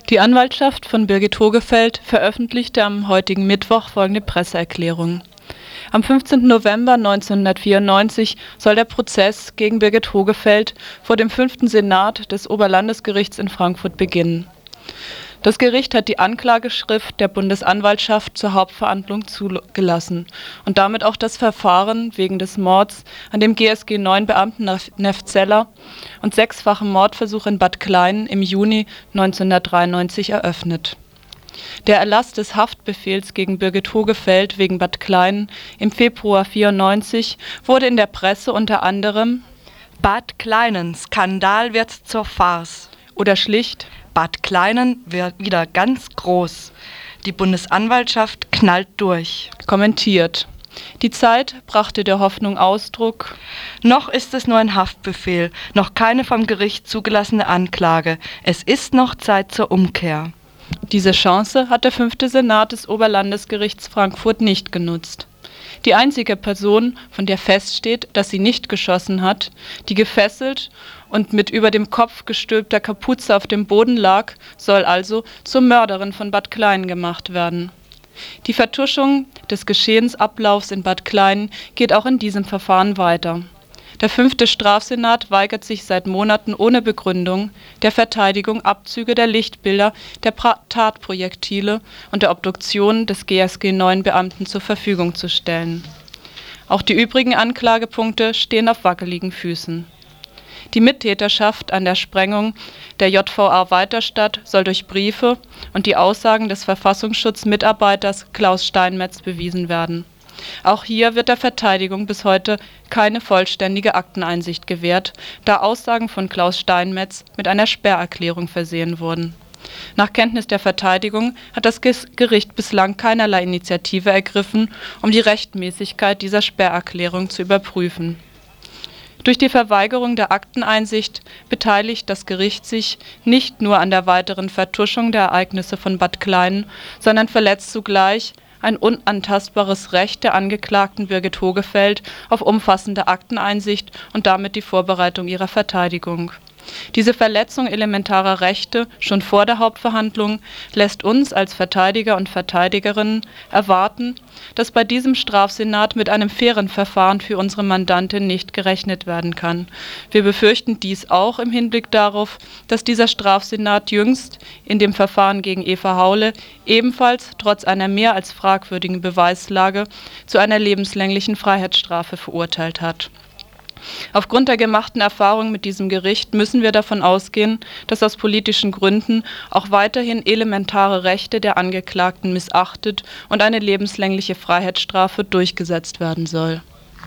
Die Anwaltschaft von Birgit Hogefeld veröffentlichte am heutigen Mittwoch folgende Presseerklärung. Am 15. November 1994 soll der Prozess gegen Birgit Hogefeld vor dem 5. Senat des Oberlandesgerichts in Frankfurt beginnen. Das Gericht hat die Anklageschrift der Bundesanwaltschaft zur Hauptverhandlung zugelassen und damit auch das Verfahren wegen des Mords an dem GSG 9-Beamten Neff Zeller und 6-fachen Mordversuch in Bad Kleinen im Juni 1993 eröffnet. Der Erlass des Haftbefehls gegen Birgit Hogefeld wegen Bad Kleinen im Februar 1994 wurde in der Presse unter anderem Bad Kleinen, Skandal wird zur Farce oder schlicht Bad Kleinen wird wieder ganz groß. Die Bundesanwaltschaft knallt durch kommentiert. Die Zeit brachte der Hoffnung Ausdruck: Noch ist es nur ein Haftbefehl, noch keine vom Gericht zugelassene Anklage. Es ist noch Zeit zur Umkehr. Diese Chance hat der 5. Senat des Oberlandesgerichts Frankfurt nicht genutzt. Die einzige Person, von der feststeht, dass sie nicht geschossen hat, die gefesselt und mit über dem Kopf gestülpter Kapuze auf dem Boden lag, soll also zur Mörderin von Bad Kleinen gemacht werden. Die Vertuschung des Geschehensablaufs in Bad Kleinen geht auch in diesem Verfahren weiter. Der 5. Strafsenat weigert sich seit Monaten ohne Begründung, der Verteidigung Abzüge der Lichtbilder der Tatprojektile und der Obduktion des GSG 9-Beamten zur Verfügung zu stellen. Auch die übrigen Anklagepunkte stehen auf wackeligen Füßen. Die Mittäterschaft an der Sprengung der JVA Weiterstadt soll durch Briefe und die Aussagen des Verfassungsschutzmitarbeiters Klaus Steinmetz bewiesen werden. Auch hier wird der Verteidigung bis heute keine vollständige Akteneinsicht gewährt, da Aussagen von Klaus Steinmetz mit einer Sperrerklärung versehen wurden. Nach Kenntnis der Verteidigung hat das Gericht bislang keinerlei Initiative ergriffen, um die Rechtmäßigkeit dieser Sperrerklärung zu überprüfen. Durch die Verweigerung der Akteneinsicht beteiligt das Gericht sich nicht nur an der weiteren Vertuschung der Ereignisse von Bad Kleinen, sondern verletzt zugleich ein unantastbares Recht der Angeklagten Birgit Hogefeld auf umfassende Akteneinsicht und damit die Vorbereitung ihrer Verteidigung. Diese Verletzung elementarer Rechte schon vor der Hauptverhandlung lässt uns als Verteidiger und Verteidigerinnen erwarten, dass bei diesem Strafsenat mit einem fairen Verfahren für unsere Mandantin nicht gerechnet werden kann. Wir befürchten dies auch im Hinblick darauf, dass dieser Strafsenat jüngst in dem Verfahren gegen Eva Haule ebenfalls trotz einer mehr als fragwürdigen Beweislage zu einer lebenslänglichen Freiheitsstrafe verurteilt hat. Aufgrund der gemachten Erfahrung mit diesem Gericht müssen wir davon ausgehen, dass aus politischen Gründen auch weiterhin elementare Rechte der Angeklagten missachtet und eine lebenslängliche Freiheitsstrafe durchgesetzt werden soll.